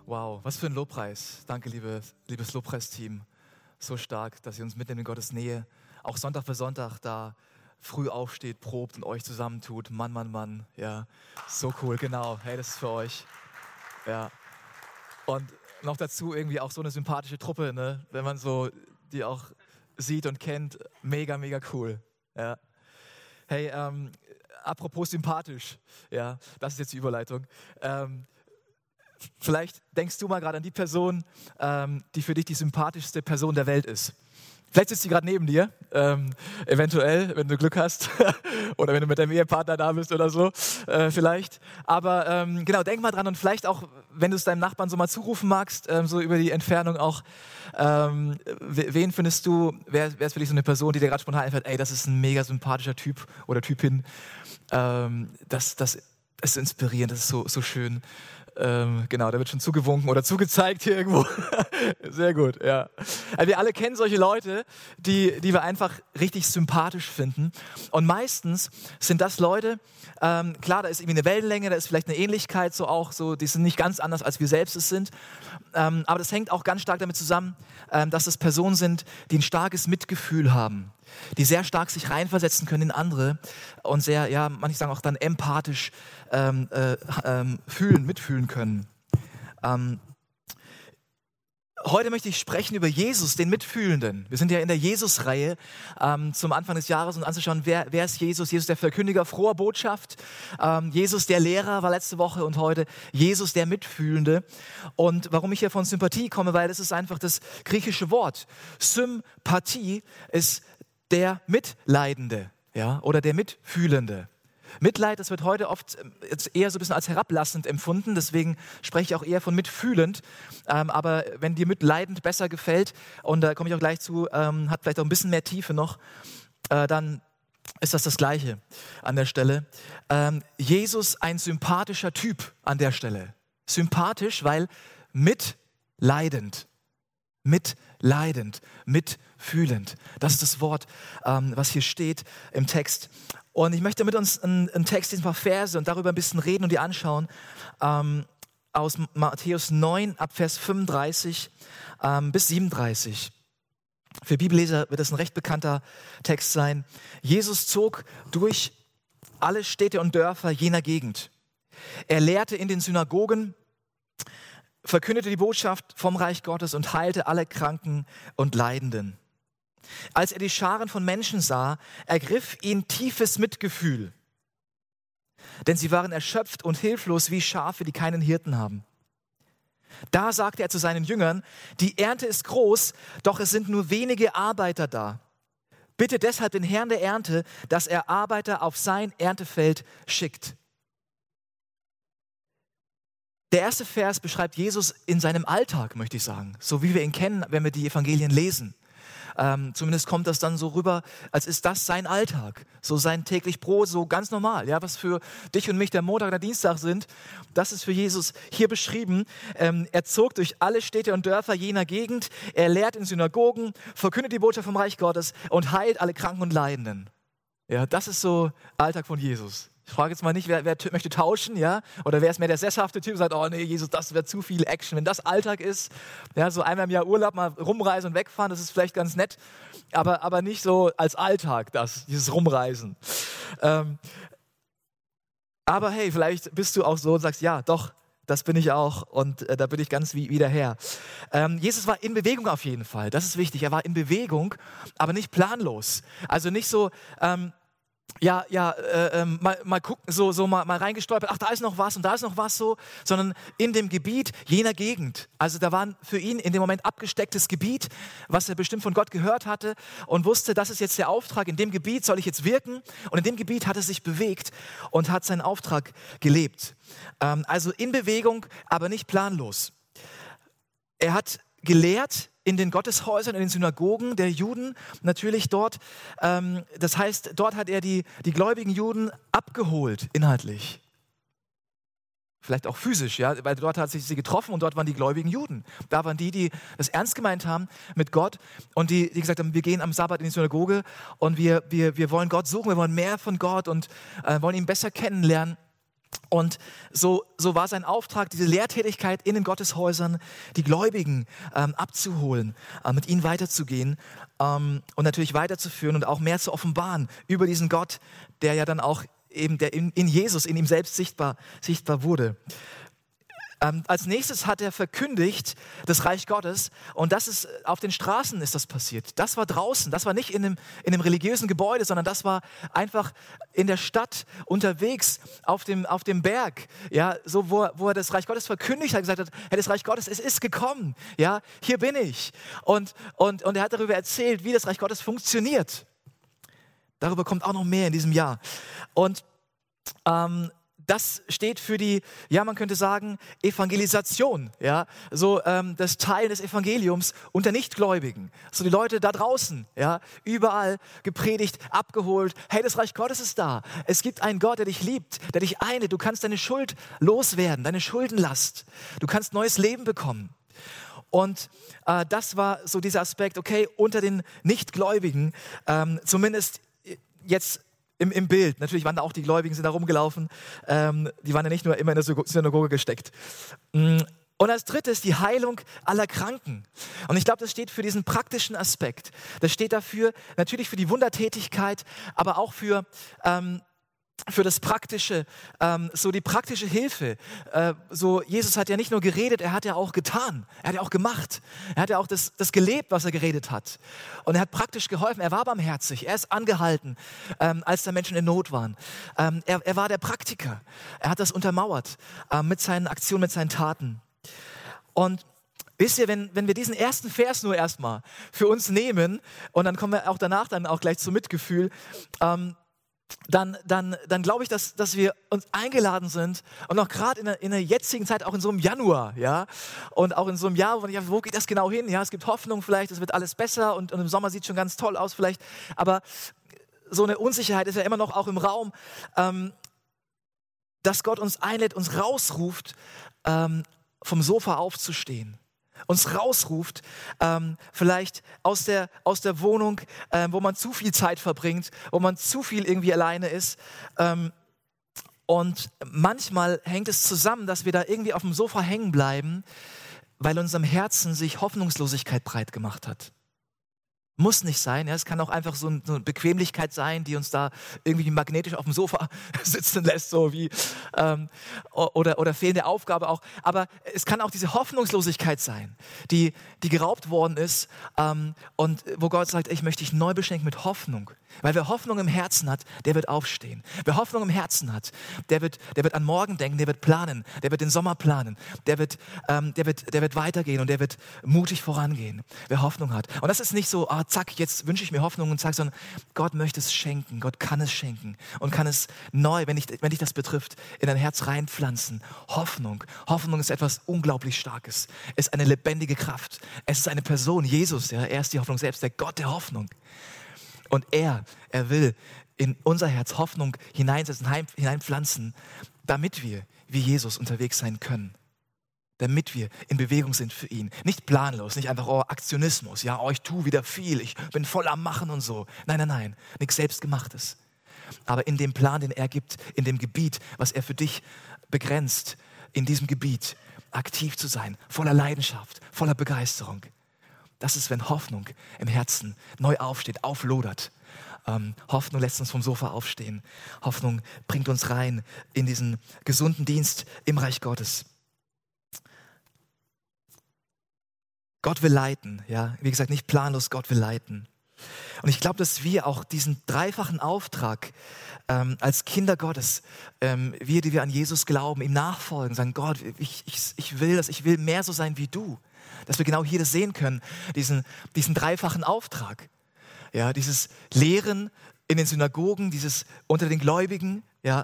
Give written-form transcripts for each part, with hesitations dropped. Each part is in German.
Wow, was für ein Lobpreis. Danke, liebes Lobpreisteam. So stark, dass ihr uns mitnimmt in Gottes Nähe. Auch Sonntag für Sonntag da früh aufsteht, probt und euch zusammentut. Mann, Mann, Mann. Ja, so cool, genau. Hey, das ist für euch. Ja. Und noch dazu irgendwie auch so eine sympathische Truppe, ne? Wenn man so die auch sieht und kennt. Mega, mega cool. Ja. Hey, apropos sympathisch. Ja, das ist jetzt die Überleitung. Vielleicht denkst du mal gerade an die Person, die für dich die sympathischste Person der Welt ist. Vielleicht sitzt sie gerade neben dir, eventuell, wenn du Glück hast oder wenn du mit deinem Ehepartner da bist oder so, vielleicht. Aber genau, denk mal dran und vielleicht auch, wenn du es deinem Nachbarn so mal zurufen magst, so über die Entfernung auch, wen findest du, wer ist für dich so eine Person, die dir gerade spontan einfällt, ey, das ist ein mega sympathischer Typ oder Typin, das ist inspirierend, das ist so schön. Genau, da wird schon zugewunken oder zugezeigt hier irgendwo. Sehr gut, ja. Also wir alle kennen solche Leute, die wir einfach richtig sympathisch finden. Und meistens sind das Leute, klar, da ist irgendwie eine Wellenlänge, da ist vielleicht eine Ähnlichkeit, so auch, so, die sind nicht ganz anders, als wir selbst es sind. Aber das hängt auch ganz stark damit zusammen, dass es Personen sind, die ein starkes Mitgefühl haben, die sehr stark sich reinversetzen können in andere und sehr, ja, manche sagen auch dann empathisch mitfühlen können. Heute möchte ich sprechen über Jesus, den Mitfühlenden. Wir sind ja in der Jesus-Reihe zum Anfang des Jahres und anzuschauen, wer ist Jesus? Jesus der Verkündiger froher Botschaft, Jesus der Lehrer war letzte Woche und heute Jesus der Mitfühlende. Und warum ich hier von Sympathie komme, weil das ist einfach das griechische Wort. Sympathie ist der Mitleidende, ja, oder der Mitfühlende. Mitleid, das wird heute oft jetzt eher so ein bisschen als herablassend empfunden, deswegen spreche ich auch eher von mitfühlend, aber wenn dir mitleidend besser gefällt, und da komme ich auch gleich zu, hat vielleicht auch ein bisschen mehr Tiefe noch, dann ist das Gleiche an der Stelle. Jesus ein sympathischer Typ an der Stelle. Sympathisch, weil mitleidend, mitfühlend. Das ist das Wort, was hier steht im Text. Und ich möchte mit uns einen Text, ein paar Verse und darüber ein bisschen reden und die anschauen, aus Matthäus 9 ab Vers 35 bis 37. Für Bibelleser wird das ein recht bekannter Text sein. Jesus zog durch alle Städte und Dörfer jener Gegend. Er lehrte in den Synagogen, verkündete die Botschaft vom Reich Gottes und heilte alle Kranken und Leidenden. Als er die Scharen von Menschen sah, ergriff ihn tiefes Mitgefühl, denn sie waren erschöpft und hilflos wie Schafe, die keinen Hirten haben. Da sagte er zu seinen Jüngern, die Ernte ist groß, doch es sind nur wenige Arbeiter da. Bitte deshalb den Herrn der Ernte, dass er Arbeiter auf sein Erntefeld schickt. Der erste Vers beschreibt Jesus in seinem Alltag, möchte ich sagen, so wie wir ihn kennen, wenn wir die Evangelien lesen. Zumindest kommt das dann so rüber, als ist das sein Alltag, so sein täglich Brot, so ganz normal. Ja, was für dich und mich der Montag oder Dienstag sind, das ist für Jesus hier beschrieben. Er zog durch alle Städte und Dörfer jener Gegend, er lehrt in Synagogen, verkündet die Botschaft vom Reich Gottes und heilt alle Kranken und Leidenden. Ja, das ist so Alltag von Jesus. Ich frage jetzt mal nicht, wer möchte tauschen, ja? Oder wer ist mehr der sesshafte Typ, sagt, oh nee, Jesus, das wäre zu viel Action. Wenn das Alltag ist, ja, so einmal im Jahr Urlaub, mal rumreisen und wegfahren, das ist vielleicht ganz nett, aber nicht so als Alltag, dieses Rumreisen. Aber hey, vielleicht bist du auch so und sagst, ja, doch, das bin ich auch und da bin ich ganz wieder her. Jesus war in Bewegung auf jeden Fall, das ist wichtig. Er war in Bewegung, aber nicht planlos. Also nicht so... mal gucken, mal reingestolpert, ach, da ist noch was und da ist noch was so, sondern in dem Gebiet jener Gegend. Also da war für ihn in dem Moment abgestecktes Gebiet, was er bestimmt von Gott gehört hatte und wusste, das ist jetzt der Auftrag, in dem Gebiet soll ich jetzt wirken und in dem Gebiet hat er sich bewegt und hat seinen Auftrag gelebt. Also in Bewegung, aber nicht planlos. Er hat gelehrt in den Gotteshäusern, in den Synagogen der Juden, natürlich dort. Das heißt, dort hat er die gläubigen Juden abgeholt, inhaltlich. Vielleicht auch physisch, ja, weil dort hat sich sie getroffen und dort waren die gläubigen Juden. Da waren die das ernst gemeint haben mit Gott und die gesagt haben, wir gehen am Sabbat in die Synagoge und wir wollen Gott suchen, wir wollen mehr von Gott und wollen ihn besser kennenlernen. Und so war sein Auftrag, diese Lehrtätigkeit in den Gotteshäusern, die Gläubigen abzuholen, mit ihnen weiterzugehen und natürlich weiterzuführen und auch mehr zu offenbaren über diesen Gott, der ja dann auch eben der in Jesus, in ihm selbst sichtbar wurde. Als nächstes hat er verkündigt das Reich Gottes und das ist auf den Straßen ist das passiert. Das war draußen, das war nicht in einem religiösen Gebäude, sondern das war einfach in der Stadt unterwegs auf dem Berg, ja, so wo er das Reich Gottes verkündigt hat, gesagt hat, hey, das Reich Gottes, es ist gekommen, ja, hier bin ich und er hat darüber erzählt, wie das Reich Gottes funktioniert. Darüber kommt auch noch mehr in diesem Jahr und das steht für die, ja, man könnte sagen, Evangelisation, ja, so das Teilen des Evangeliums unter Nichtgläubigen. So die Leute da draußen, ja, überall gepredigt, abgeholt. Hey, das Reich Gottes ist da. Es gibt einen Gott, der dich liebt, der dich einlädt. Du kannst deine Schuld loswerden, deine Schuldenlast. Du kannst neues Leben bekommen. Und das war so dieser Aspekt, okay, unter den Nichtgläubigen, zumindest jetzt im Bild, natürlich waren da auch die Gläubigen, sind da rumgelaufen, die waren ja nicht nur immer in der Synagoge gesteckt. Und als drittes die Heilung aller Kranken. Und ich glaube, das steht für diesen praktischen Aspekt. Das steht dafür, natürlich für die Wundertätigkeit, aber auch für das Praktische, so die praktische Hilfe. So Jesus hat ja nicht nur geredet, er hat ja auch getan, er hat ja auch gemacht, er hat ja auch das gelebt, was er geredet hat. Und er hat praktisch geholfen, er war barmherzig, er ist angehalten, als da Menschen in Not waren. Er war der Praktiker, er hat das untermauert mit seinen Aktionen, mit seinen Taten. Und wisst ihr, wenn wir diesen ersten Vers nur erstmal für uns nehmen und dann kommen wir auch danach dann auch gleich zum Mitgefühl, dann glaube ich, dass wir uns eingeladen sind und auch gerade in der jetzigen Zeit, auch in so einem Januar, ja, und auch in so einem Jahr, wo geht das genau hin? Ja, es gibt Hoffnung vielleicht, es wird alles besser und im Sommer sieht es schon ganz toll aus vielleicht, aber so eine Unsicherheit ist ja immer noch auch im Raum, dass Gott uns einlädt, uns rausruft, vom Sofa aufzustehen. Uns rausruft, vielleicht aus der Wohnung, wo man zu viel Zeit verbringt, wo man zu viel irgendwie alleine ist. Und manchmal hängt es zusammen, dass wir da irgendwie auf dem Sofa hängen bleiben, weil in unserem Herzen sich Hoffnungslosigkeit breit gemacht hat. Muss nicht sein, ja, es kann auch einfach so eine Bequemlichkeit sein, die uns da irgendwie magnetisch auf dem Sofa sitzen lässt, so wie oder fehlende Aufgabe auch. Aber es kann auch diese Hoffnungslosigkeit sein, die geraubt worden ist und wo Gott sagt, ich möchte dich neu beschenken mit Hoffnung. Weil wer Hoffnung im Herzen hat, der wird aufstehen. Wer Hoffnung im Herzen hat, der wird an morgen denken, der wird planen, der wird den Sommer planen, der wird weitergehen und der wird mutig vorangehen. Wer Hoffnung hat. Und das ist nicht so, zack, jetzt wünsche ich mir Hoffnung und zack, sondern Gott möchte es schenken, Gott kann es schenken und kann es neu, wenn dich das betrifft, in dein Herz reinpflanzen. Hoffnung ist etwas unglaublich Starkes. Es ist eine lebendige Kraft. Es ist eine Person, Jesus, ja, er ist die Hoffnung selbst, der Gott der Hoffnung. Und er will in unser Herz Hoffnung hineinsetzen, hineinpflanzen, damit wir wie Jesus unterwegs sein können. Damit wir in Bewegung sind für ihn. Nicht planlos, nicht einfach Aktionismus. Ja, ich tue wieder viel, ich bin voll am Machen und so. Nein, nichts Selbstgemachtes. Aber in dem Plan, den er gibt, in dem Gebiet, was er für dich begrenzt, in diesem Gebiet aktiv zu sein, voller Leidenschaft, voller Begeisterung. Das ist, wenn Hoffnung im Herzen neu aufsteht, auflodert. Hoffnung lässt uns vom Sofa aufstehen. Hoffnung bringt uns rein in diesen gesunden Dienst im Reich Gottes. Gott will leiten, ja. Wie gesagt, nicht planlos, Gott will leiten. Und ich glaube, dass wir auch diesen dreifachen Auftrag als Kinder Gottes, wir, die wir an Jesus glauben, ihm nachfolgen, sagen, Gott, ich will das, ich will mehr so sein wie du. Dass wir genau hier das sehen können, diesen dreifachen Auftrag. Ja, dieses Lehren in den Synagogen, dieses unter den Gläubigen, ja,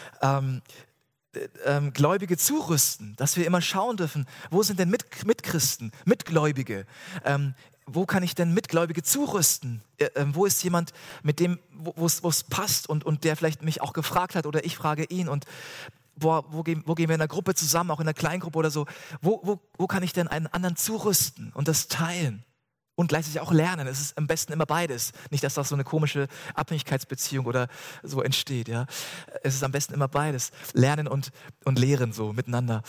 Gläubige zurüsten, dass wir immer schauen dürfen, wo sind denn Mitchristen, Mitgläubige, wo kann ich denn Mitgläubige zurüsten, wo ist jemand, mit dem, wo es passt und der vielleicht mich auch gefragt hat oder ich frage ihn und wo gehen wir in der Gruppe zusammen, auch in der Kleingruppe oder so, wo kann ich denn einen anderen zurüsten und das teilen? und gleichzeitig auch lernen. Es ist am besten immer beides. Nicht, dass da so eine komische Abhängigkeitsbeziehung oder so entsteht. Ja? Es ist am besten immer beides. Lernen und lehren so miteinander.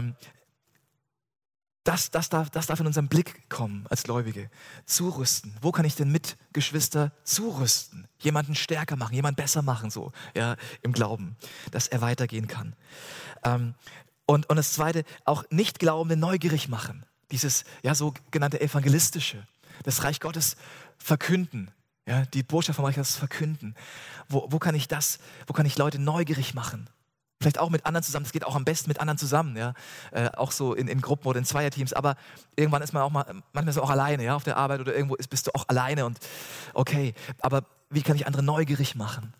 Das darf in unseren Blick kommen als Gläubige. Zurüsten. Wo kann ich denn Mitgeschwister zurüsten? Jemanden stärker machen, jemanden besser machen, so, ja, im Glauben, dass er weitergehen kann. Und das Zweite, auch Nichtglaubende neugierig machen. Dieses sogenannte Evangelistische, das Reich Gottes verkünden, ja, die Botschaft vom Reich Gottes verkünden. Wo kann ich Leute neugierig machen? Vielleicht auch mit anderen zusammen, das geht auch am besten mit anderen zusammen, ja, auch so in Gruppen oder in Zweierteams, aber irgendwann ist man auch manchmal ist man auch alleine, ja, auf der Arbeit oder irgendwo bist du auch alleine und okay, aber wie kann ich andere neugierig machen?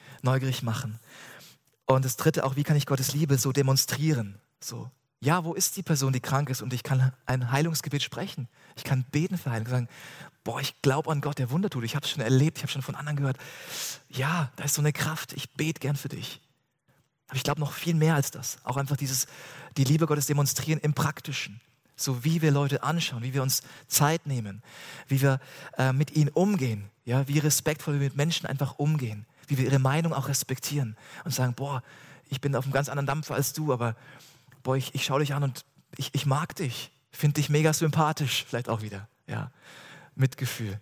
Und das Dritte auch, wie kann ich Gottes Liebe so demonstrieren? So, ja, wo ist die Person, die krank ist und ich kann ein Heilungsgebet sprechen. Ich kann beten für Heilung, sagen, ich glaube an Gott, der Wunder tut. Ich habe es schon erlebt, ich habe schon von anderen gehört. Ja, da ist so eine Kraft, ich bete gern für dich. Aber ich glaube noch viel mehr als das. Auch einfach die Liebe Gottes demonstrieren im Praktischen. So wie wir Leute anschauen, wie wir uns Zeit nehmen, wie wir mit ihnen umgehen, ja, wie respektvoll wir mit Menschen einfach umgehen, wie wir ihre Meinung auch respektieren und sagen, ich bin auf einem ganz anderen Dampfer als du, aber ich schaue dich an und ich mag dich, finde dich mega sympathisch, vielleicht auch wieder, ja, Mitgefühl.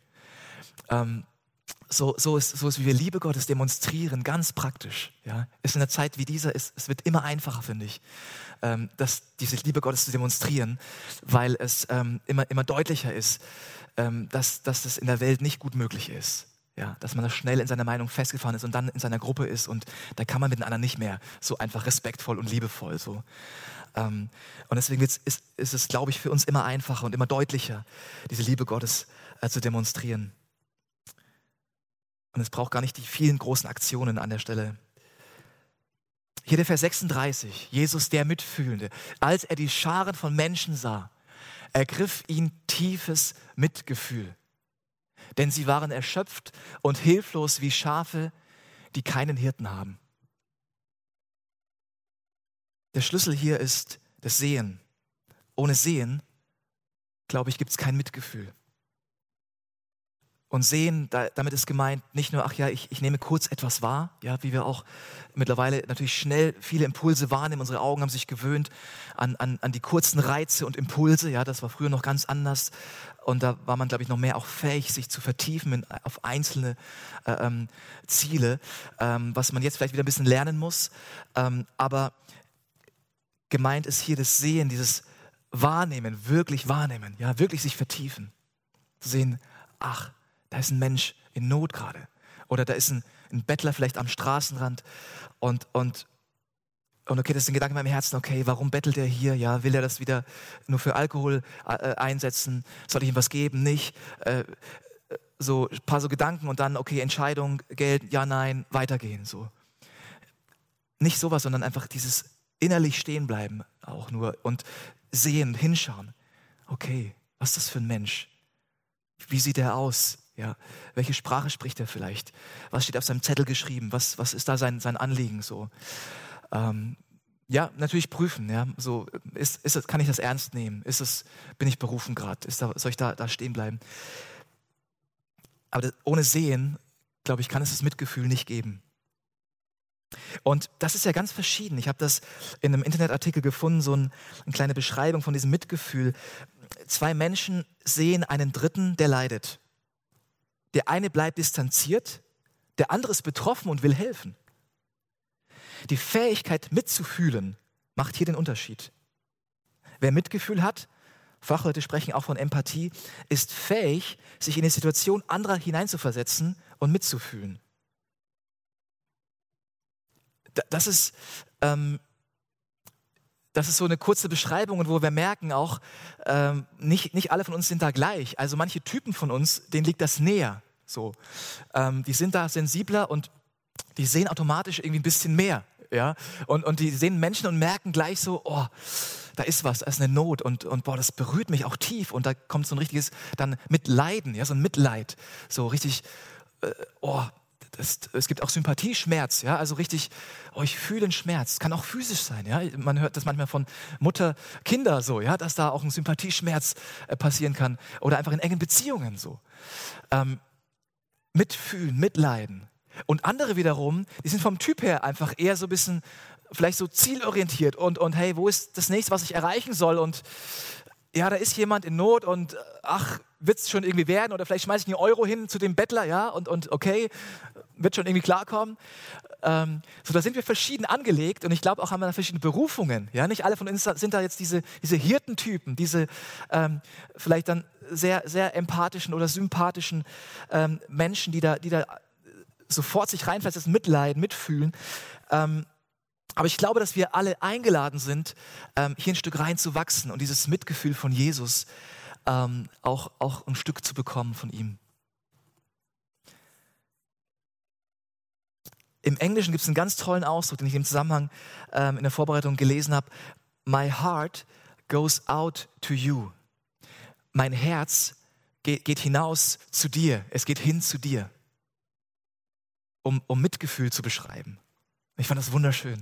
So ist, wie wir Liebe Gottes demonstrieren, ganz praktisch. Ja. Ist in einer Zeit wie dieser, es wird immer einfacher, finde ich, diese Liebe Gottes zu demonstrieren, weil es immer deutlicher ist, dass das in der Welt nicht gut möglich ist. Ja, dass man da schnell in seiner Meinung festgefahren ist und dann in seiner Gruppe ist und da kann man mit den anderen nicht mehr so einfach respektvoll und liebevoll. So. Und deswegen ist es, glaube ich, für uns immer einfacher und immer deutlicher, diese Liebe Gottes zu demonstrieren. Und es braucht gar nicht die vielen großen Aktionen an der Stelle. Hier der Vers 36, Jesus der Mitfühlende. Als er die Scharen von Menschen sah, ergriff ihn tiefes Mitgefühl. Denn sie waren erschöpft und hilflos wie Schafe, die keinen Hirten haben. Der Schlüssel hier ist das Sehen. Ohne Sehen, glaube ich, gibt es kein Mitgefühl. Und Sehen, damit ist gemeint nicht nur, ich nehme kurz etwas wahr, ja, wie wir auch mittlerweile natürlich schnell viele Impulse wahrnehmen. Unsere Augen haben sich gewöhnt an die kurzen Reize und Impulse. Ja, das war früher noch ganz anders. Und da war man, glaube ich, noch mehr auch fähig, sich zu vertiefen auf einzelne Ziele, was man jetzt vielleicht wieder ein bisschen lernen muss. Aber gemeint ist hier das Sehen, dieses Wahrnehmen, ja, wirklich sich vertiefen. Zu sehen, da ist ein Mensch in Not gerade. Oder da ist ein Bettler vielleicht am Straßenrand und okay, das ist ein Gedanke in meinem Herzen, okay, warum bettelt er hier? Ja, will er das wieder nur für Alkohol einsetzen? Soll ich ihm was geben? Nicht? So ein paar so Gedanken und dann, okay, Entscheidung, Geld, ja, nein, weitergehen. So. Nicht sowas, sondern einfach dieses innerlich stehen bleiben auch nur und sehen, hinschauen. Okay, was ist das für ein Mensch? Wie sieht er aus? Ja, welche Sprache spricht er vielleicht? Was steht auf seinem Zettel geschrieben? Was ist da sein Anliegen? So, natürlich prüfen. Ja, so kann ich das ernst nehmen? Bin ich berufen gerade? Soll ich da stehen bleiben? Aber ohne Sehen, glaube ich, kann es das Mitgefühl nicht geben. Und das ist ja ganz verschieden. Ich habe das in einem Internetartikel gefunden, so eine kleine Beschreibung von diesem Mitgefühl. 2 Menschen sehen einen Dritten, der leidet. Der eine bleibt distanziert, der andere ist betroffen und will helfen. Die Fähigkeit mitzufühlen macht hier den Unterschied. Wer Mitgefühl hat, Fachleute sprechen auch von Empathie, ist fähig, sich in die Situation anderer hineinzuversetzen und mitzufühlen. Das ist so eine kurze Beschreibung, wo wir merken auch, nicht alle von uns sind da gleich. Also manche Typen von uns, denen liegt das näher. So. Die sind da sensibler und die sehen automatisch irgendwie ein bisschen mehr. Ja? Und die sehen Menschen und merken gleich so, da ist was, da ist eine Not und das berührt mich auch tief. Und da kommt so ein richtiges dann Mitleiden, ja, so ein Mitleid. So richtig, Es gibt auch Sympathieschmerz, ja, also richtig, ich fühle den Schmerz. Kann auch physisch sein, ja. Man hört das manchmal von Mutter, Kinder so, ja, dass da auch ein Sympathieschmerz passieren kann oder einfach in engen Beziehungen so. Mitfühlen, mitleiden. Und andere wiederum, die sind vom Typ her einfach eher so ein bisschen, vielleicht so zielorientiert und hey, wo ist das nächste, was ich erreichen soll? Und ja, da ist jemand in Not und wird es schon irgendwie werden? Oder vielleicht schmeiße ich einen Euro hin zu dem Bettler, ja, und okay, wird schon irgendwie klarkommen. So, da sind wir verschieden angelegt und ich glaube auch haben wir verschiedene Berufungen. Ja, nicht alle von uns sind da jetzt diese Hirtentypen, diese vielleicht dann sehr, sehr empathischen oder sympathischen Menschen, die da sofort sich reinversetzen, mitleiden, mitfühlen. Aber ich glaube, dass wir alle eingeladen sind, hier ein Stück rein zu wachsen und dieses Mitgefühl von Jesus auch ein Stück zu bekommen von ihm. Im Englischen gibt es einen ganz tollen Ausdruck, den ich im Zusammenhang in der Vorbereitung gelesen habe. My heart goes out to you. Mein Herz geht hinaus zu dir. Es geht hin zu dir. Um Mitgefühl zu beschreiben. Ich fand das wunderschön.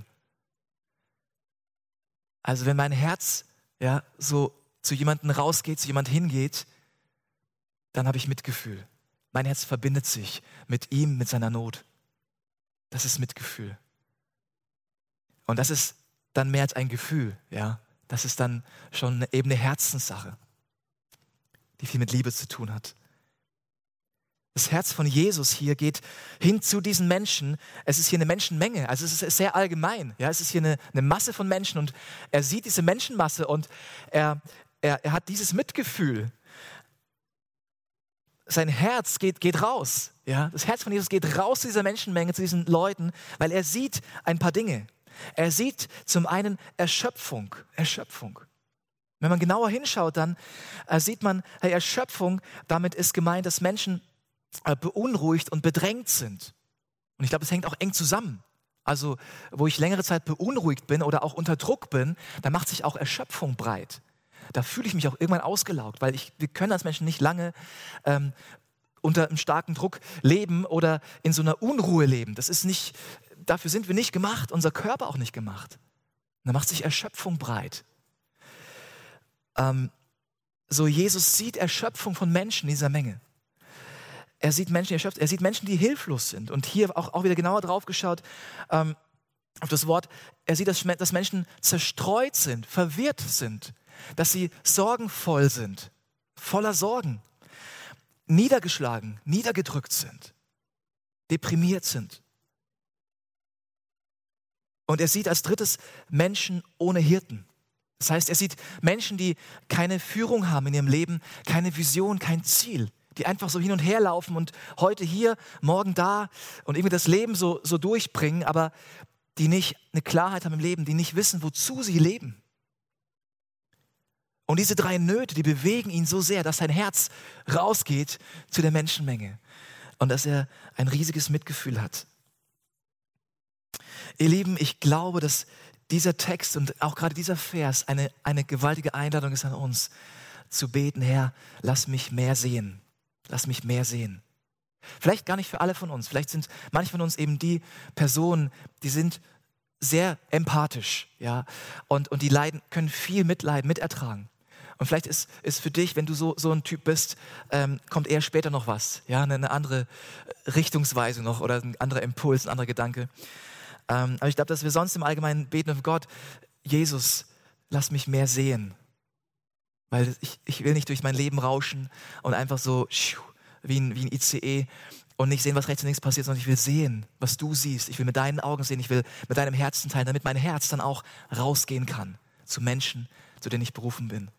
Also wenn mein Herz ja so zu jemandem rausgeht, zu jemandem hingeht, dann habe ich Mitgefühl. Mein Herz verbindet sich mit ihm, mit seiner Not. Das ist Mitgefühl. Und das ist dann mehr als ein Gefühl, ja. Das ist dann schon eben eine Herzenssache, die viel mit Liebe zu tun hat. Das Herz von Jesus hier geht hin zu diesen Menschen. Es ist hier eine Menschenmenge, also es ist sehr allgemein. Ja, es ist hier eine Masse von Menschen und er sieht diese Menschenmasse und er hat dieses Mitgefühl. Sein Herz geht raus. Ja? Das Herz von Jesus geht raus zu dieser Menschenmenge, zu diesen Leuten, weil er sieht ein paar Dinge. Er sieht zum einen Erschöpfung. Wenn man genauer hinschaut, dann sieht man, Erschöpfung, damit ist gemeint, dass Menschen beunruhigt und bedrängt sind. Und ich glaube, es hängt auch eng zusammen. Also, wo ich längere Zeit beunruhigt bin oder auch unter Druck bin, da macht sich auch Erschöpfung breit. Da fühle ich mich auch irgendwann ausgelaugt, weil wir können als Menschen nicht lange unter einem starken Druck leben oder in so einer Unruhe leben. Dafür sind wir nicht gemacht, unser Körper auch nicht gemacht. Da macht sich Erschöpfung breit. So, Jesus sieht Erschöpfung von Menschen in dieser Menge. Er sieht Menschen erschöpft, er sieht Menschen, die hilflos sind. Und hier auch wieder genauer drauf geschaut, auf das Wort, er sieht, dass Menschen zerstreut sind, verwirrt sind, dass sie sorgenvoll sind, voller Sorgen, niedergeschlagen, niedergedrückt sind, deprimiert sind. Und er sieht als drittes Menschen ohne Hirten. Das heißt, er sieht Menschen, die keine Führung haben in ihrem Leben, keine Vision, kein Ziel, die einfach so hin und her laufen und heute hier, morgen da und irgendwie das Leben so durchbringen, aber die nicht eine Klarheit haben im Leben, die nicht wissen, wozu sie leben. Und diese drei Nöte, die bewegen ihn so sehr, dass sein Herz rausgeht zu der Menschenmenge und dass er ein riesiges Mitgefühl hat. Ihr Lieben, ich glaube, dass dieser Text und auch gerade dieser Vers eine gewaltige Einladung ist an uns, zu beten, Herr, lass mich mehr sehen. Lass mich mehr sehen. Vielleicht gar nicht für alle von uns. Vielleicht sind manche von uns eben die Personen, die sind sehr empathisch, ja, und die können viel mitleiden, mitertragen. Und vielleicht ist für dich, wenn du so ein Typ bist, kommt eher später noch was, ja, eine andere Richtungsweise noch oder ein anderer Impuls, ein anderer Gedanke. Aber ich glaube, dass wir sonst im Allgemeinen beten auf Gott, Jesus, lass mich mehr sehen. Weil ich will nicht durch mein Leben rauschen und einfach so wie ein ICE und nicht sehen, was rechts und links passiert, sondern ich will sehen, was du siehst. Ich will mit deinen Augen sehen, ich will mit deinem Herzen teilen, damit mein Herz dann auch rausgehen kann zu Menschen, zu denen ich berufen bin.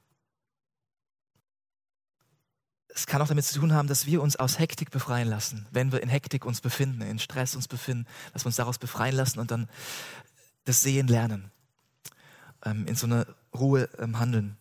Es kann auch damit zu tun haben, dass wir uns aus Hektik befreien lassen, wenn wir in Hektik uns befinden, in Stress uns befinden, dass wir uns daraus befreien lassen und dann das Sehen lernen, in so einer Ruhe handeln.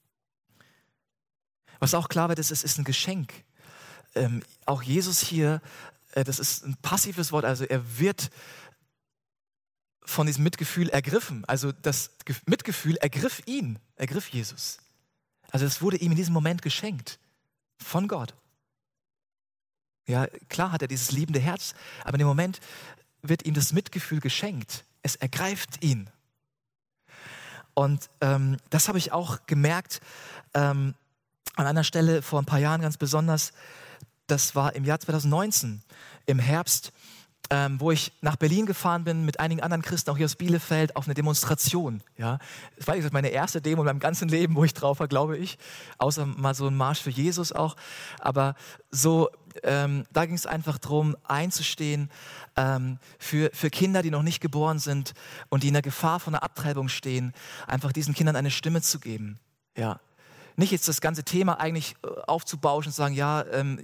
Was auch klar wird, ist ein Geschenk. Auch Jesus hier, das ist ein passives Wort, also er wird von diesem Mitgefühl ergriffen. Also das Mitgefühl ergriff Jesus. Also es wurde ihm in diesem Moment geschenkt von Gott. Ja, klar hat er dieses liebende Herz, aber in dem Moment wird ihm das Mitgefühl geschenkt. Es ergreift ihn. Und das habe ich auch gemerkt an einer Stelle vor ein paar Jahren ganz besonders. Das war im Jahr 2019, im Herbst, wo ich nach Berlin gefahren bin mit einigen anderen Christen, auch hier aus Bielefeld, auf eine Demonstration. Ja. Das war meine erste Demo in meinem ganzen Leben, wo ich drauf war, glaube ich. Außer mal so ein Marsch für Jesus auch. Aber so, da ging es einfach darum, einzustehen für Kinder, die noch nicht geboren sind und die in der Gefahr von einer Abtreibung stehen, einfach diesen Kindern eine Stimme zu geben. Ja. Nicht jetzt das ganze Thema eigentlich aufzubauschen und sagen, ja,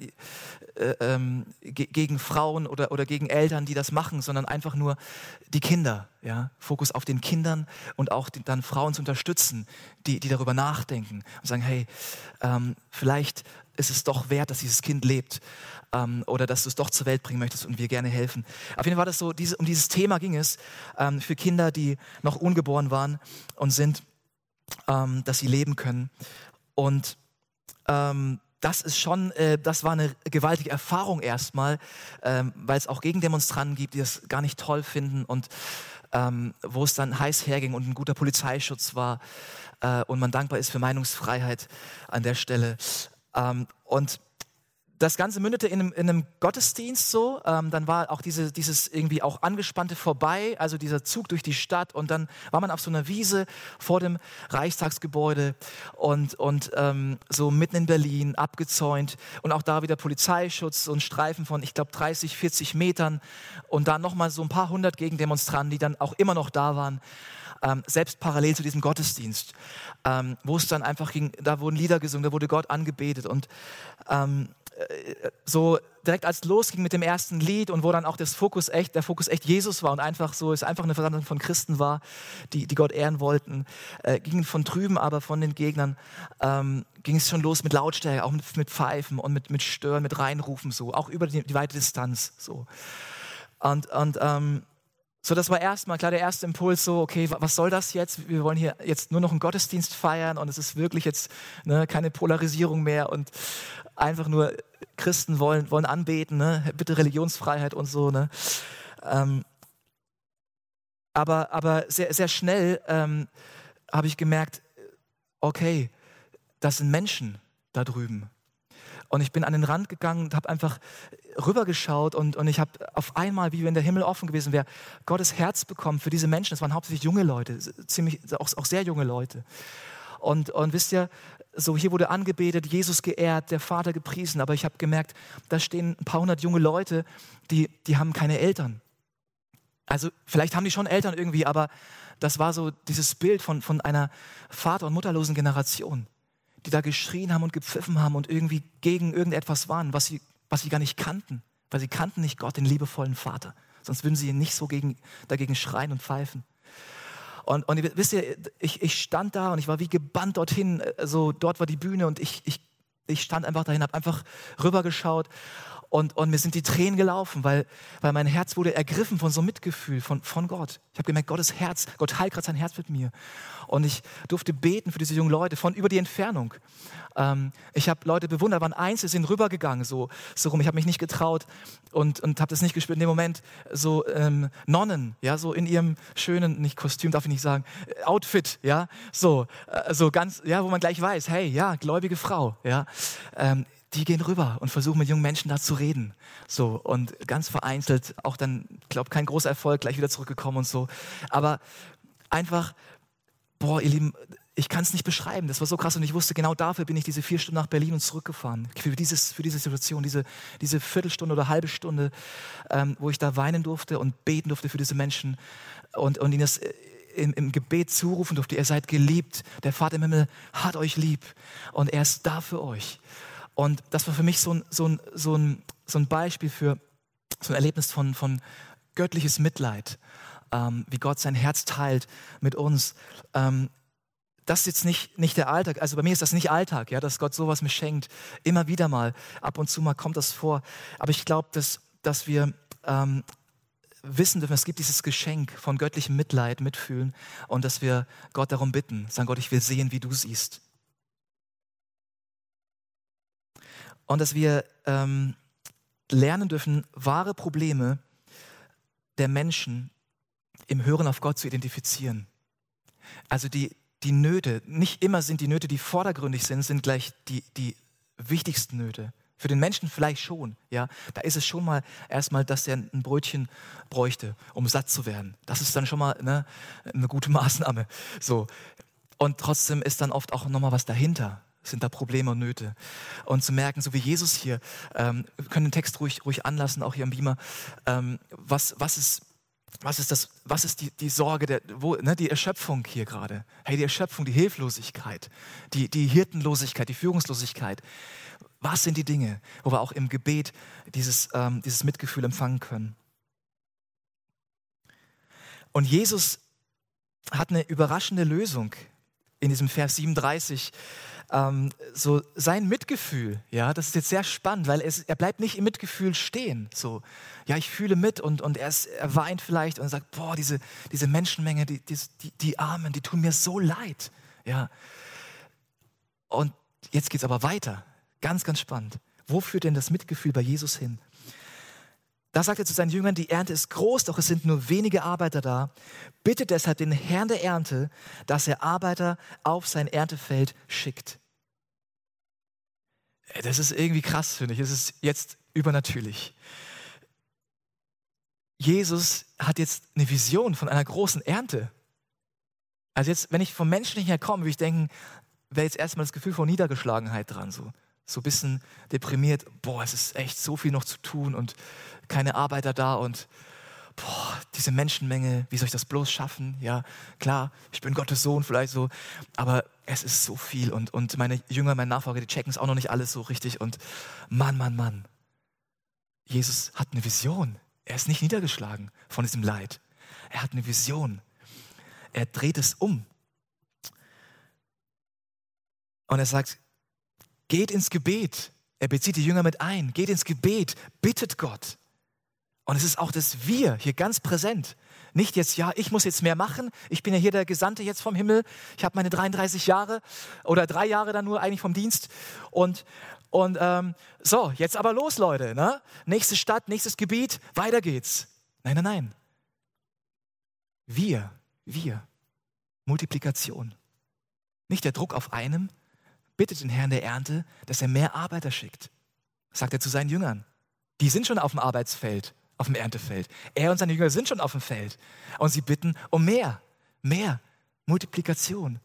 gegen Frauen oder gegen Eltern, die das machen, sondern einfach nur die Kinder. Ja? Fokus auf den Kindern und auch dann Frauen zu unterstützen, die darüber nachdenken und sagen, hey, vielleicht ist es doch wert, dass dieses Kind lebt oder dass du es doch zur Welt bringen möchtest und wir gerne helfen. Auf jeden Fall war das so, um dieses Thema ging es für Kinder, die noch ungeboren waren und sind, dass sie leben können. Und das ist schon, das war eine gewaltige Erfahrung erstmal, weil es auch Gegendemonstranten gibt, die das gar nicht toll finden und wo es dann heiß herging und ein guter Polizeischutz war und man dankbar ist für Meinungsfreiheit an der Stelle. Und das Ganze mündete in einem Gottesdienst so, dann war auch dieses irgendwie auch Angespannte vorbei, also dieser Zug durch die Stadt und dann war man auf so einer Wiese vor dem Reichstagsgebäude und so mitten in Berlin, abgezäunt und auch da wieder Polizeischutz und Streifen von, ich glaube, 30, 40 Metern und dann nochmal so ein paar hundert Gegendemonstranten, die dann auch immer noch da waren, selbst parallel zu diesem Gottesdienst, wo es dann einfach ging, da wurden Lieder gesungen, da wurde Gott angebetet und so direkt als losging mit dem ersten Lied und wo dann auch der Fokus echt Jesus war und einfach so, es einfach eine Versammlung von Christen war, die Gott ehren wollten, gingen von drüben, aber von den Gegnern ging es schon los mit Lautstärke, auch mit Pfeifen und mit Stören, mit Reinrufen so, auch über die weite Distanz so. Und so, das war erstmal klar der erste Impuls so, okay, was soll das jetzt? Wir wollen hier jetzt nur noch einen Gottesdienst feiern und es ist wirklich jetzt keine Polarisierung mehr und einfach nur Christen wollen anbeten, bitte Religionsfreiheit und so. Aber sehr, sehr schnell habe ich gemerkt, okay, das sind Menschen da drüben. Und ich bin an den Rand gegangen und habe einfach rübergeschaut und ich habe auf einmal, wie wenn der Himmel offen gewesen wäre, Gottes Herz bekommen für diese Menschen. Es waren hauptsächlich junge Leute, auch sehr junge Leute. Und wisst ihr, so hier wurde angebetet, Jesus geehrt, der Vater gepriesen, aber ich habe gemerkt, da stehen ein paar hundert junge Leute, die haben keine Eltern. Also vielleicht haben die schon Eltern irgendwie, aber das war so dieses Bild von einer vater- und mutterlosen Generation, die da geschrien haben und gepfiffen haben und irgendwie gegen irgendetwas waren, was sie gar nicht kannten, weil sie kannten nicht Gott, den liebevollen Vater. Sonst würden sie nicht so dagegen schreien und pfeifen. Und wisst ihr, ich stand da und ich war wie gebannt dorthin, so dort war die Bühne und ich stand einfach dahin, habe einfach rübergeschaut und mir sind die Tränen gelaufen, weil mein Herz wurde ergriffen von so einem Mitgefühl von Gott. Ich habe gemerkt, Gottes Herz, Gott heilt gerade sein Herz mit mir. Und ich durfte beten für diese jungen Leute von über die Entfernung. Ich habe Leute bewundert, waren einzeln, sind rübergegangen, so rum. Ich habe mich nicht getraut und habe das nicht gespürt. In dem Moment so Nonnen, ja, so in ihrem schönen, nicht Kostüm, darf ich nicht sagen, Outfit, ja, so ganz, ja, wo man gleich weiß, hey, ja, gläubige Frau, ja, die gehen rüber und versuchen mit jungen Menschen da zu reden. So, und ganz vereinzelt, auch dann, ich glaube, kein großer Erfolg, gleich wieder zurückgekommen und so. Aber einfach, boah, ihr Lieben, ich kann es nicht beschreiben. Das war so krass und ich wusste, genau dafür bin ich diese 4 Stunden nach Berlin und zurückgefahren. Für diese Situation, diese Viertelstunde oder halbe Stunde, wo ich da weinen durfte und beten durfte für diese Menschen und ihnen das im Gebet zurufen durfte. Ihr seid geliebt. Der Vater im Himmel hat euch lieb und er ist da für euch. Und das war für mich so ein Beispiel für so ein Erlebnis von göttliches Mitleid, wie Gott sein Herz teilt mit uns. Das ist jetzt nicht der Alltag, also bei mir ist das nicht Alltag, ja, dass Gott sowas mir schenkt. Immer wieder mal, ab und zu mal kommt das vor. Aber ich glaube, dass wir wissen dürfen, es gibt dieses Geschenk von göttlichem Mitleid, Mitfühlen und dass wir Gott darum bitten, sagen, Gott, ich will sehen, wie du siehst. Und dass wir lernen dürfen, wahre Probleme der Menschen im Hören auf Gott zu identifizieren. Also die Nöte, nicht immer sind die Nöte, die vordergründig sind gleich die wichtigsten Nöte. Für den Menschen vielleicht schon, ja. Da ist es schon mal erstmal, dass er ein Brötchen bräuchte, um satt zu werden. Das ist dann schon mal eine gute Maßnahme. So. Und trotzdem ist dann oft auch nochmal was dahinter. Sind da Probleme und Nöte. Und zu merken, so wie Jesus hier, wir können den Text ruhig anlassen, auch hier am Beamer, was ist die Sorge, die Erschöpfung hier gerade? Hey, die Erschöpfung, die Hilflosigkeit, die Hirtenlosigkeit, die Führungslosigkeit. Was sind die Dinge, wo wir auch im Gebet dieses Mitgefühl empfangen können? Und Jesus hat eine überraschende Lösung in diesem Vers 37. So sein Mitgefühl, ja, das ist jetzt sehr spannend, weil er bleibt nicht im Mitgefühl stehen. So, ja, ich fühle mit und er weint vielleicht und sagt, boah, diese Menschenmenge, die Armen, die tun mir so leid. Ja. Und jetzt geht es aber weiter. Ganz, ganz spannend. Wo führt denn das Mitgefühl bei Jesus hin? Da sagt er zu seinen Jüngern, die Ernte ist groß, doch es sind nur wenige Arbeiter da. Bittet deshalb den Herrn der Ernte, dass er Arbeiter auf sein Erntefeld schickt. Das ist irgendwie krass, finde ich. Es ist jetzt übernatürlich. Jesus hat jetzt eine Vision von einer großen Ernte. Also jetzt, wenn ich vom Menschlichen her komme, würde ich denken, wäre jetzt erstmal das Gefühl von Niedergeschlagenheit dran. So ein bisschen deprimiert. Boah, es ist echt so viel noch zu tun und keine Arbeiter da und boah, diese Menschenmenge, wie soll ich das bloß schaffen? Ja, klar, ich bin Gottes Sohn vielleicht so, aber es ist so viel und meine Jünger, meine Nachfolger, die checken es auch noch nicht alles so richtig und Mann. Jesus hat eine Vision. Er ist nicht niedergeschlagen von diesem Leid. Er hat eine Vision. Er dreht es um. Und er sagt, geht ins Gebet. Er bezieht die Jünger mit ein. Geht ins Gebet, bittet Gott. Und es ist auch das Wir hier ganz präsent. Nicht jetzt, ja, ich muss jetzt mehr machen. Ich bin ja hier der Gesandte jetzt vom Himmel. Ich habe meine 33 Jahre oder 3 Jahre dann nur eigentlich vom Dienst. Und so, jetzt aber los, Leute. Ne? Nächste Stadt, nächstes Gebiet, weiter geht's. Nein. Wir. Multiplikation. Nicht der Druck auf einem. Bittet den Herrn der Ernte, dass er mehr Arbeiter schickt. Sagt er zu seinen Jüngern. Die sind schon auf dem Arbeitsfeld, auf dem Erntefeld. Er und seine Jünger sind schon auf dem Feld. Und sie bitten um mehr Multiplikation.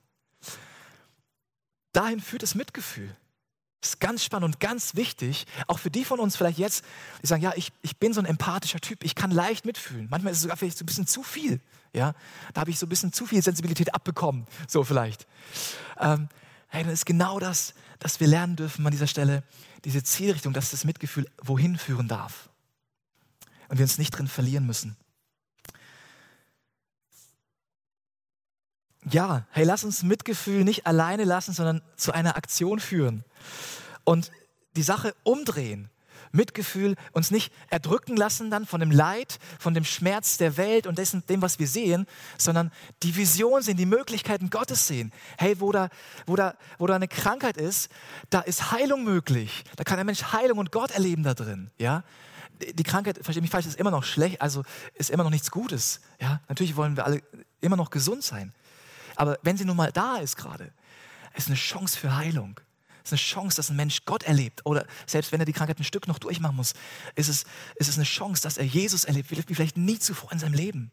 Dahin führt das Mitgefühl. Das ist ganz spannend und ganz wichtig, auch für die von uns vielleicht jetzt, die sagen, ja, ich bin so ein empathischer Typ, ich kann leicht mitfühlen. Manchmal ist es sogar vielleicht so ein bisschen zu viel. Ja? Da habe ich so ein bisschen zu viel Sensibilität abbekommen, so vielleicht. Hey, dann ist genau das, dass wir lernen dürfen an dieser Stelle, diese Zielrichtung, dass das Mitgefühl wohin führen darf. Und wir uns nicht drin verlieren müssen. Ja, hey, lass uns Mitgefühl nicht alleine lassen, sondern zu einer Aktion führen. Und die Sache umdrehen. Mitgefühl uns nicht erdrücken lassen dann von dem Leid, von dem Schmerz der Welt und dem, was wir sehen, sondern die Vision sehen, die Möglichkeiten Gottes sehen. Hey, wo da eine Krankheit ist, da ist Heilung möglich. Da kann ein Mensch Heilung und Gott erleben da drin. Ja? Die Krankheit, verstehe mich falsch, ist immer noch schlecht, also ist immer noch nichts Gutes. Ja? Natürlich wollen wir alle immer noch gesund sein. Aber wenn sie nun mal da ist gerade, ist eine Chance für Heilung. Es ist eine Chance, dass ein Mensch Gott erlebt. Oder selbst wenn er die Krankheit ein Stück noch durchmachen muss, ist es eine Chance, dass er Jesus erlebt, wie vielleicht nie zuvor in seinem Leben.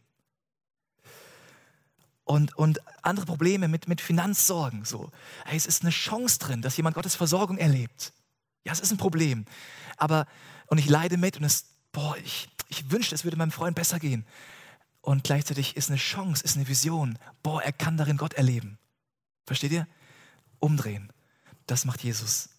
Und andere Probleme mit Finanzsorgen. So. Hey, es ist eine Chance drin, dass jemand Gottes Versorgung erlebt. Ja, es ist ein Problem. Und ich leide mit und ich wünschte, es würde meinem Freund besser gehen. Und gleichzeitig ist eine Chance, ist eine Vision. Er kann darin Gott erleben. Versteht ihr? Umdrehen. Das macht Jesus.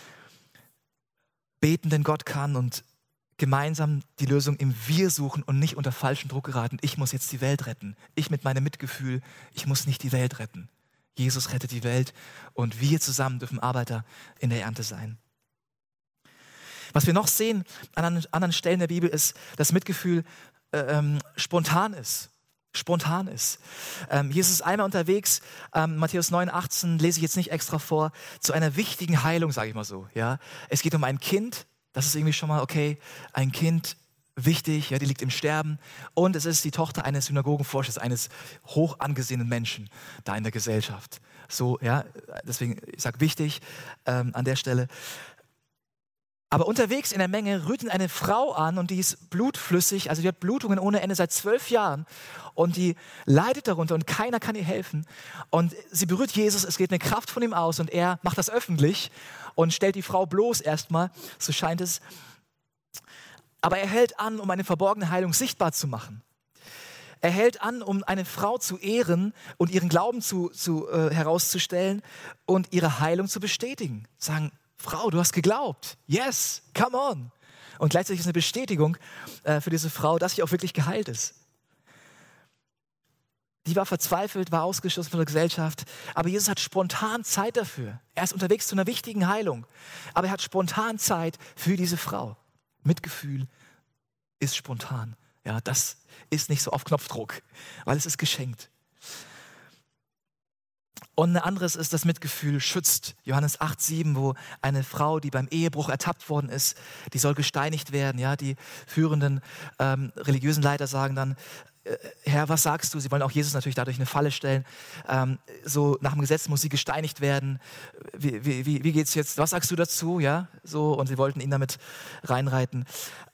Beten, denn Gott kann und gemeinsam die Lösung im Wir suchen und nicht unter falschen Druck geraten. Ich muss jetzt die Welt retten. Ich mit meinem Mitgefühl, ich muss nicht die Welt retten. Jesus rettet die Welt und wir zusammen dürfen Arbeiter in der Ernte sein. Was wir noch sehen an anderen Stellen der Bibel ist, dass Mitgefühl spontan ist. Jesus ist einmal unterwegs, Matthäus 9,18 lese ich jetzt nicht extra vor, zu einer wichtigen Heilung, sage ich mal so. Ja? Es geht um ein Kind, Das ist irgendwie schon mal, okay, ein Kind, wichtig, ja, die liegt im Sterben. Und es ist die Tochter eines Synagogenvorstehers, eines hoch angesehenen Menschen da in der Gesellschaft. So, ja, deswegen, ich sage wichtig an der Stelle. Aber unterwegs in der Menge rührt ihn eine Frau an und die ist blutflüssig, also die hat Blutungen ohne Ende seit 12 Jahren und die leidet darunter und keiner kann ihr helfen. Und sie berührt Jesus, es geht eine Kraft von ihm aus und er macht das öffentlich und stellt die Frau bloß erstmal, so scheint es. Aber er hält an, um eine verborgene Heilung sichtbar zu machen. Er hält an, um eine Frau zu ehren und ihren Glauben herauszustellen und ihre Heilung zu bestätigen. Sagen, Frau, du hast geglaubt. Yes, come on. Und gleichzeitig ist eine Bestätigung für diese Frau, dass sie auch wirklich geheilt ist. Die war verzweifelt, war ausgeschlossen von der Gesellschaft, aber Jesus hat spontan Zeit dafür. Er ist unterwegs zu einer wichtigen Heilung, aber er hat spontan Zeit für diese Frau. Mitgefühl ist spontan. Ja, das ist nicht so auf Knopfdruck, weil es ist geschenkt. Und ein anderes ist, das Mitgefühl schützt. Johannes 8,7, wo eine Frau, die beim Ehebruch ertappt worden ist, die soll gesteinigt werden. Ja, die führenden religiösen Leiter sagen dann, Herr, was sagst du? Sie wollen auch Jesus natürlich dadurch eine Falle stellen. So nach dem Gesetz muss sie gesteinigt werden. Wie geht's jetzt? Was sagst du dazu? Ja, so, und sie wollten ihn damit reinreiten.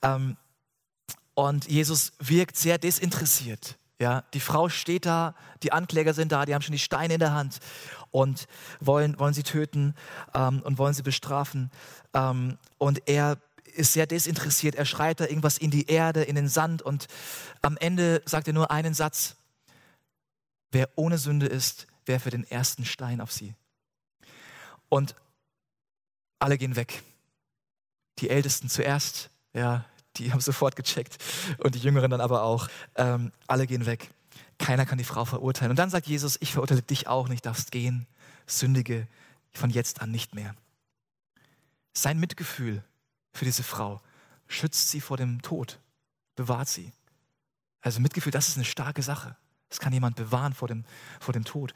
Und Jesus wirkt sehr desinteressiert. Ja, die Frau steht da, die Ankläger sind da, die haben schon die Steine in der Hand und wollen sie töten und wollen sie bestrafen. Und er ist sehr desinteressiert, er schreit da irgendwas in die Erde, in den Sand und am Ende sagt er nur einen Satz: Wer ohne Sünde ist, werfe den ersten Stein auf sie. Und alle gehen weg. Die Ältesten zuerst, ja, die haben sofort gecheckt und die Jüngeren dann aber auch. Alle gehen weg. Keiner kann die Frau verurteilen. Und dann sagt Jesus, ich verurteile dich auch nicht, darfst gehen, sündige von jetzt an nicht mehr. Sein Mitgefühl für diese Frau schützt sie vor dem Tod, bewahrt sie. Also Mitgefühl, das ist eine starke Sache. Das kann jemand bewahren vor dem Tod.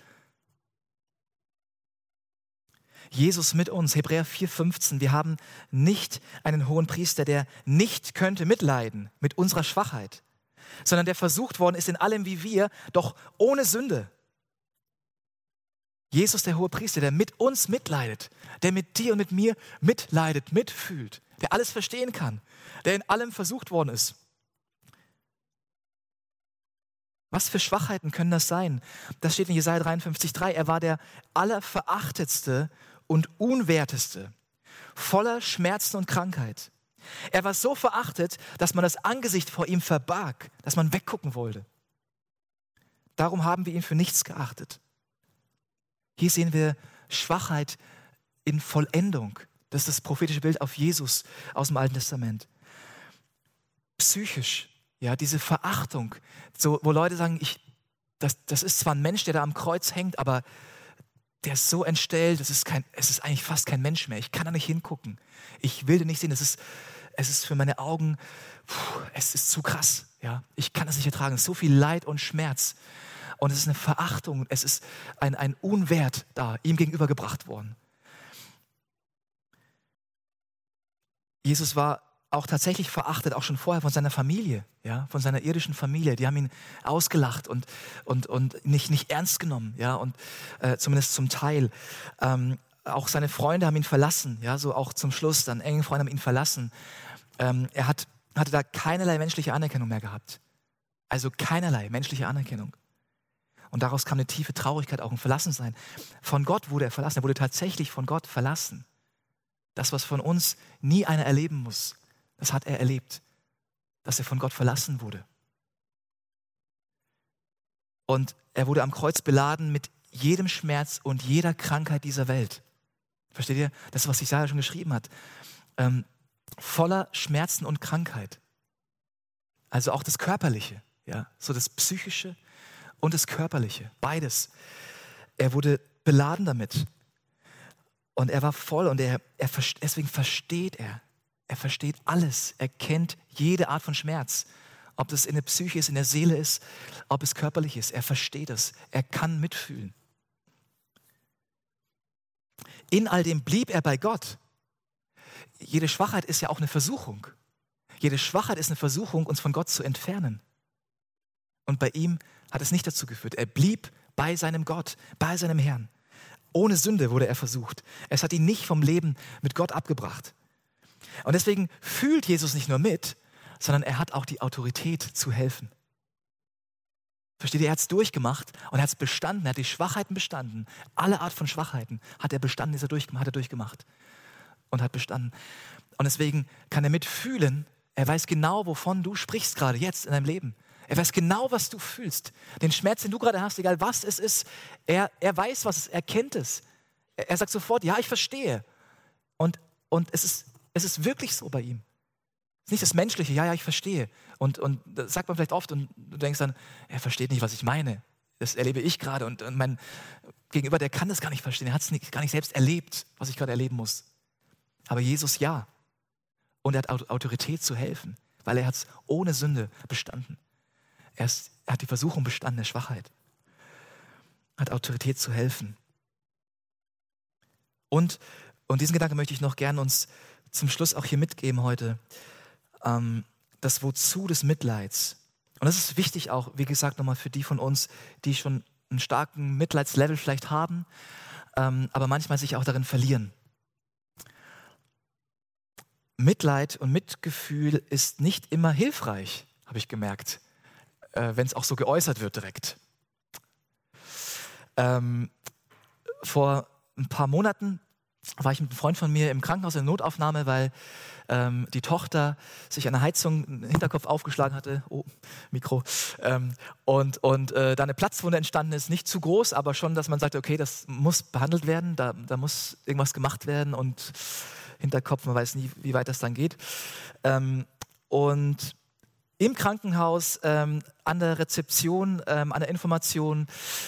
Jesus mit uns, Hebräer 4,15, wir haben nicht einen hohen Priester, der nicht könnte mitleiden mit unserer Schwachheit, sondern der versucht worden ist in allem wie wir, doch ohne Sünde. Jesus, der hohe Priester, der mit uns mitleidet, der mit dir und mit mir mitleidet, mitfühlt, der alles verstehen kann, der in allem versucht worden ist. Was für Schwachheiten können das sein? Das steht in Jesaja 53,3. Er war der allerverachtetste und unwerteste, voller Schmerzen und Krankheit. Er war so verachtet, dass man das Angesicht vor ihm verbarg, dass man weggucken wollte. Darum haben wir ihn für nichts geachtet. Hier sehen wir Schwachheit in Vollendung. Das ist das prophetische Bild auf Jesus aus dem Alten Testament. Psychisch, ja, diese Verachtung, so, wo Leute sagen, das ist zwar ein Mensch, der da am Kreuz hängt, aber der ist so entstellt, es ist eigentlich fast kein Mensch mehr. Ich kann da nicht hingucken. Ich will den nicht sehen. Es ist für meine Augen, es ist zu krass. Ja? Ich kann das nicht ertragen. Es ist so viel Leid und Schmerz. Und es ist eine Verachtung. Es ist ein Unwert da, ihm gegenübergebracht worden. Jesus war auch tatsächlich verachtet, auch schon vorher von seiner Familie, ja, von seiner irdischen Familie. Die haben ihn ausgelacht und nicht ernst genommen, ja, und zumindest zum Teil. Auch seine Freunde haben ihn verlassen, ja, so auch zum Schluss, dann enge Freunde haben ihn verlassen. Er hatte da keinerlei menschliche Anerkennung mehr gehabt. Also keinerlei menschliche Anerkennung. Und daraus kam eine tiefe Traurigkeit, auch ein Verlassensein. Von Gott wurde er verlassen, er wurde tatsächlich von Gott verlassen. Das, was von uns nie einer erleben muss, das hat er erlebt, dass er von Gott verlassen wurde. Und er wurde am Kreuz beladen mit jedem Schmerz und jeder Krankheit dieser Welt. Versteht ihr? Das, was Jesaja schon geschrieben hat. Voller Schmerzen und Krankheit. Also auch das Körperliche, ja, so das Psychische und das Körperliche, beides. Er wurde beladen damit. Und er war voll und deswegen versteht er. Er versteht alles. Er kennt jede Art von Schmerz. Ob das in der Psyche ist, in der Seele ist, ob es körperlich ist. Er versteht es. Er kann mitfühlen. In all dem blieb er bei Gott. jede Schwachheit ist ja auch eine Versuchung. Jede Schwachheit ist eine Versuchung, uns von Gott zu entfernen. Und bei ihm hat es nicht dazu geführt. Er blieb bei seinem Gott, bei seinem Herrn. Ohne Sünde wurde er versucht. Es hat ihn nicht vom Leben mit Gott abgebracht. Und deswegen fühlt Jesus nicht nur mit, sondern er hat auch die Autorität zu helfen. Versteht ihr, er hat es durchgemacht und er hat es bestanden, er hat die Schwachheiten bestanden. Alle Art von Schwachheiten hat er bestanden, hat er durchgemacht und hat bestanden. Und deswegen kann er mitfühlen, er weiß genau, wovon du sprichst gerade jetzt in deinem Leben. Er weiß genau, was du fühlst. Den Schmerz, den du gerade hast, egal was es ist, er weiß, was es ist, er kennt es. Er sagt sofort, ja, ich verstehe. Und es ist wirklich so bei ihm. Es ist nicht das Menschliche, ja, ich verstehe. Und das sagt man vielleicht oft und du denkst dann, er versteht nicht, was ich meine. Das erlebe ich gerade und mein Gegenüber, der kann das gar nicht verstehen. Er hat es gar nicht selbst erlebt, was ich gerade erleben muss. Aber Jesus ja. Und er hat Autorität zu helfen, weil er hat es ohne Sünde bestanden. Er hat die Versuchung bestanden, der Schwachheit. Hat Autorität zu helfen. Und diesen Gedanken möchte ich noch gerne uns zum Schluss auch hier mitgeben heute. Das Wozu des Mitleids. Und das ist wichtig auch, wie gesagt, nochmal für die von uns, die schon einen starken Mitleidslevel vielleicht haben, aber manchmal sich auch darin verlieren. Mitleid und Mitgefühl ist nicht immer hilfreich, habe ich gemerkt, wenn es auch so geäußert wird direkt. Vor ein paar Monaten war ich mit einem Freund von mir im Krankenhaus in der Notaufnahme, weil die Tochter sich an der Heizung den Hinterkopf aufgeschlagen hatte, Mikro, und da eine Platzwunde entstanden ist, nicht zu groß, aber schon, dass man sagte, okay, das muss behandelt werden, da muss irgendwas gemacht werden und Hinterkopf, man weiß nie, wie weit das dann geht. Und im Krankenhaus, an der Rezeption, an der Information,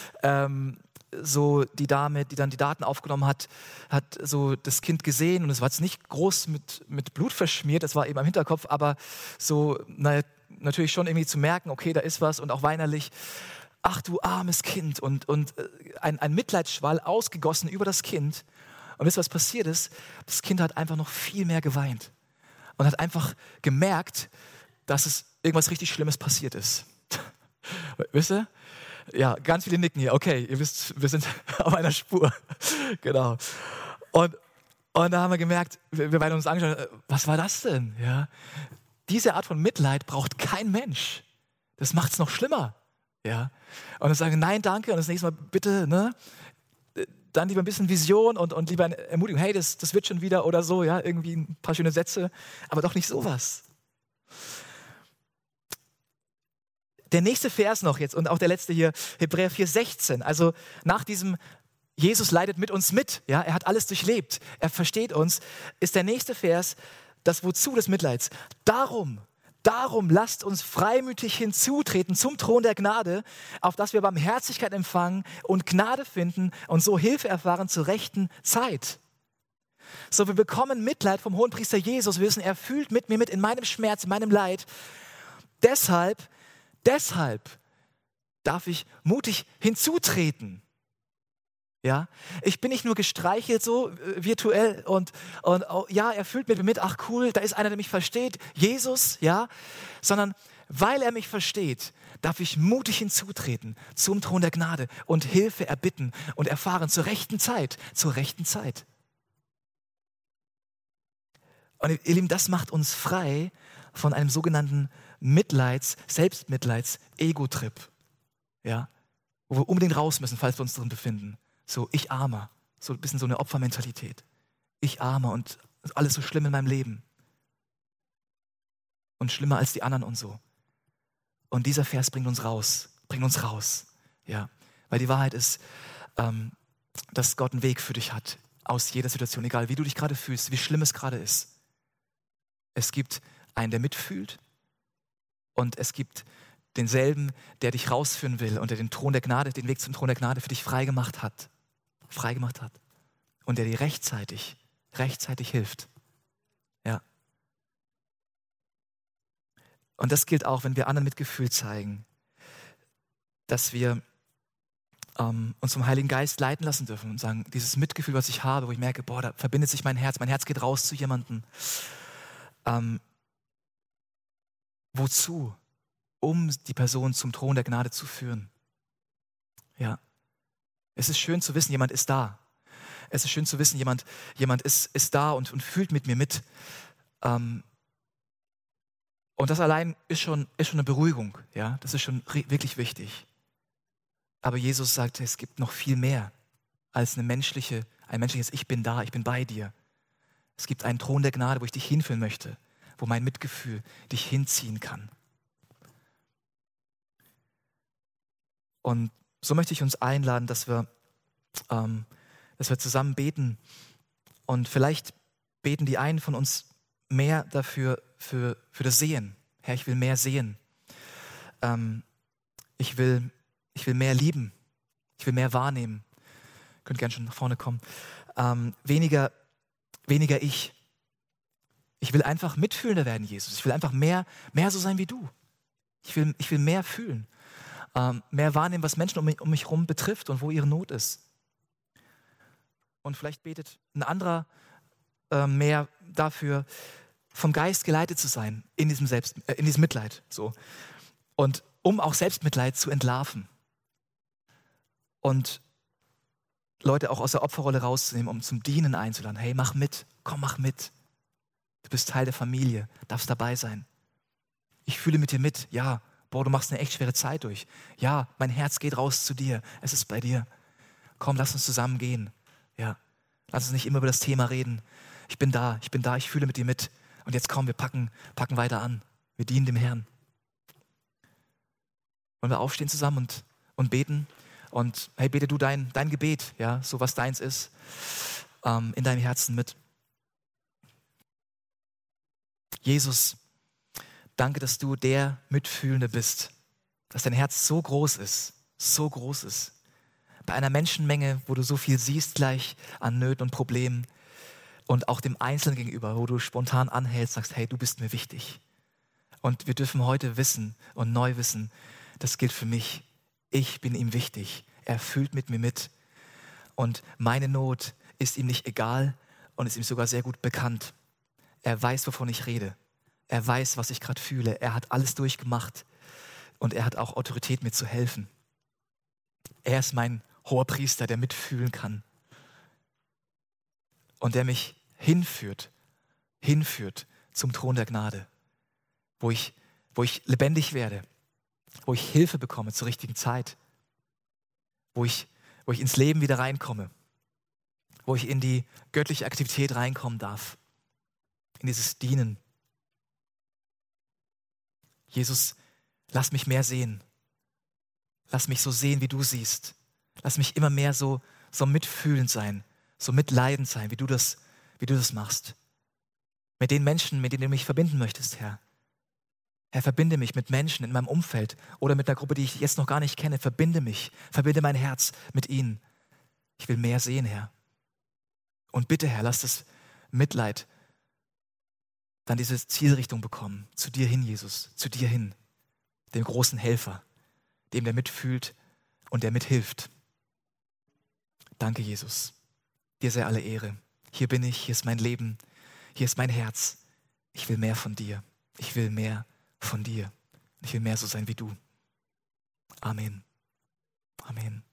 so die Dame, die dann die Daten aufgenommen hat so das Kind gesehen und es war jetzt nicht groß mit Blut verschmiert, es war eben am Hinterkopf, aber so natürlich schon irgendwie zu merken, okay, da ist was und auch weinerlich. Ach du armes Kind und ein Mitleidsschwall ausgegossen über das Kind. Und wisst ihr, was passiert ist? Das Kind hat einfach noch viel mehr geweint und hat einfach gemerkt, dass es irgendwas richtig Schlimmes passiert ist. Wisst ihr? Ja, ganz viele nicken hier. Okay, ihr wisst, wir sind auf einer Spur. Genau. Und da haben wir gemerkt, wir beide uns angeschaut, was war das denn? Ja? Diese Art von Mitleid braucht kein Mensch. Das macht es noch schlimmer. Ja? Und dann sagen, nein, danke, und das nächste Mal bitte, ne? Dann lieber ein bisschen Vision und lieber eine Ermutigung, hey, das wird schon wieder oder so, ja, irgendwie ein paar schöne Sätze, aber doch nicht sowas. Der nächste Vers noch jetzt und auch der letzte hier, Hebräer 4,16. Also nach diesem Jesus leidet mit uns mit, ja, er hat alles durchlebt, er versteht uns, ist der nächste Vers das Wozu des Mitleids. Darum lasst uns freimütig hinzutreten zum Thron der Gnade, auf dass wir Barmherzigkeit empfangen und Gnade finden und so Hilfe erfahren zur rechten Zeit. So, wir bekommen Mitleid vom Hohenpriester Jesus. Wir wissen, er fühlt mit mir mit in meinem Schmerz, in meinem Leid. Deshalb darf ich mutig hinzutreten. Ja? Ich bin nicht nur gestreichelt so virtuell und ja, er fühlt mit mir mit, ach cool, da ist einer, der mich versteht, Jesus, ja, sondern weil er mich versteht, darf ich mutig hinzutreten zum Thron der Gnade und Hilfe erbitten und erfahren zur rechten Zeit. Und ihr Lieben, das macht uns frei von einem sogenannten Selbstmitleids-Ego-Trip, ja, wo wir unbedingt raus müssen, falls wir uns drin befinden. So, ich Armer, so ein bisschen so eine Opfermentalität. Ich Armer und alles so schlimm in meinem Leben. Und schlimmer als die anderen und so. Und dieser Vers bringt uns raus, ja, weil die Wahrheit ist, dass Gott einen Weg für dich hat, aus jeder Situation, egal wie du dich gerade fühlst, wie schlimm es gerade ist. Es gibt einen, der mitfühlt und es gibt denselben, der dich rausführen will und der den Thron der Gnade, den Weg zum Thron der Gnade für dich freigemacht hat und der dir rechtzeitig hilft. Ja. Und das gilt auch, wenn wir anderen Mitgefühl zeigen, dass wir uns vom Heiligen Geist leiten lassen dürfen und sagen, dieses Mitgefühl, was ich habe, wo ich merke, boah, da verbindet sich mein Herz geht raus zu jemandem. Wozu? Um die Person zum Thron der Gnade zu führen. Ja. Es ist schön zu wissen, jemand ist da. Es ist schön zu wissen, jemand ist da und fühlt mit mir mit. Und das allein ist schon eine Beruhigung. Ja? Das ist schon wirklich wichtig. Aber Jesus sagt, es gibt noch viel mehr als ein menschliches Ich bin da, ich bin bei dir. Es gibt einen Thron der Gnade, wo ich dich hinführen möchte, wo mein Mitgefühl dich hinziehen kann. Und so möchte ich uns einladen, dass wir zusammen beten. Und vielleicht beten die einen von uns mehr dafür, für das Sehen. Herr, ich will mehr sehen. Ich will mehr lieben. Ich will mehr wahrnehmen. Ihr könnt gerne schon nach vorne kommen. Weniger ich. Ich will einfach mitfühlender werden, Jesus. Ich will einfach mehr so sein wie du. Ich will mehr fühlen. Mehr wahrnehmen, was Menschen um mich herum betrifft und wo ihre Not ist. Und vielleicht betet ein anderer mehr dafür, vom Geist geleitet zu sein in diesem Mitleid. So. Und um auch Selbstmitleid zu entlarven. Und Leute auch aus der Opferrolle rauszunehmen, um zum Dienen einzuladen. Hey, mach mit, komm, mach mit. Du bist Teil der Familie, darfst dabei sein. Ich fühle mit dir mit, ja, boah, du machst eine echt schwere Zeit durch. Ja, mein Herz geht raus zu dir, es ist bei dir. Komm, lass uns zusammen gehen. Ja, lass uns nicht immer über das Thema reden. Ich bin da, ich fühle mit dir mit. Und jetzt komm, wir packen weiter an. Wir dienen dem Herrn. Wollen wir aufstehen zusammen und beten? Und hey, bete du dein Gebet, ja, so was deins ist, in deinem Herzen mit. Jesus, danke, dass du der Mitfühlende bist, dass dein Herz so groß ist. Bei einer Menschenmenge, wo du so viel siehst gleich an Nöten und Problemen und auch dem Einzelnen gegenüber, wo du spontan anhältst, sagst, hey, du bist mir wichtig. Und wir dürfen heute wissen und neu wissen, das gilt für mich. Ich bin ihm wichtig. Er fühlt mit mir mit. Und meine Not ist ihm nicht egal und ist ihm sogar sehr gut bekannt. Er weiß, wovon ich rede. Er weiß, was ich gerade fühle. Er hat alles durchgemacht und er hat auch Autorität, mir zu helfen. Er ist mein hoher Priester, der mitfühlen kann und der mich hinführt zum Thron der Gnade, wo ich lebendig werde, wo ich Hilfe bekomme zur richtigen Zeit, wo ich ins Leben wieder reinkomme, wo ich in die göttliche Aktivität reinkommen darf, in dieses Dienen. Jesus, lass mich mehr sehen. Lass mich so sehen, wie du siehst. Lass mich immer mehr so mitfühlend sein, so mitleidend sein, wie du das machst. Mit den Menschen, mit denen du mich verbinden möchtest, Herr. Herr, verbinde mich mit Menschen in meinem Umfeld oder mit einer Gruppe, die ich jetzt noch gar nicht kenne. Verbinde mein Herz mit ihnen. Ich will mehr sehen, Herr. Und bitte, Herr, lass das Mitleid dann diese Zielrichtung bekommen. Zu dir hin, Jesus, zu dir hin. Dem großen Helfer, dem der mitfühlt und der mithilft. Danke, Jesus. Dir sei alle Ehre. Hier bin ich, hier ist mein Leben, hier ist mein Herz. Ich will mehr von dir. Ich will mehr von dir. Ich will mehr so sein wie du. Amen. Amen.